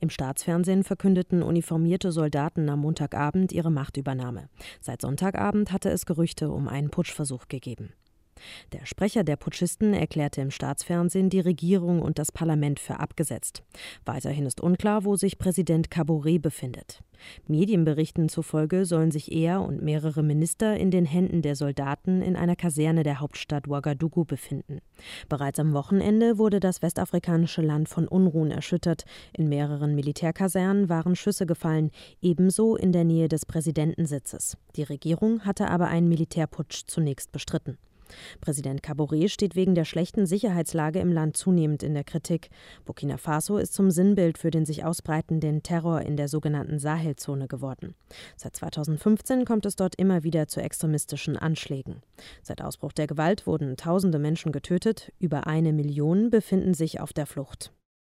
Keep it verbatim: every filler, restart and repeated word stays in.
Im Staatsfernsehen verkündeten uniformierte Soldaten am Montagabend ihre Machtübernahme. Seit Sonntagabend hatte es Gerüchte um einen Putschversuch gegeben. Der Sprecher der Putschisten erklärte im Staatsfernsehen die Regierung und das Parlament für abgesetzt. Weiterhin ist unklar, wo sich Präsident Kaboré befindet. Medienberichten zufolge sollen sich er und mehrere Minister in den Händen der Soldaten in einer Kaserne der Hauptstadt Ouagadougou befinden. Bereits am Wochenende wurde das westafrikanische Land von Unruhen erschüttert. In mehreren Militärkasernen waren Schüsse gefallen, ebenso in der Nähe des Präsidentensitzes. Die Regierung hatte aber einen Militärputsch zunächst bestritten. Präsident Kaboré steht wegen der schlechten Sicherheitslage im Land zunehmend in der Kritik. Burkina Faso ist zum Sinnbild für den sich ausbreitenden Terror in der sogenannten Sahelzone geworden. Seit zweitausendfünfzehn kommt es dort immer wieder zu extremistischen Anschlägen. Seit Ausbruch der Gewalt wurden tausende Menschen getötet, über eine Million befinden sich auf der Flucht.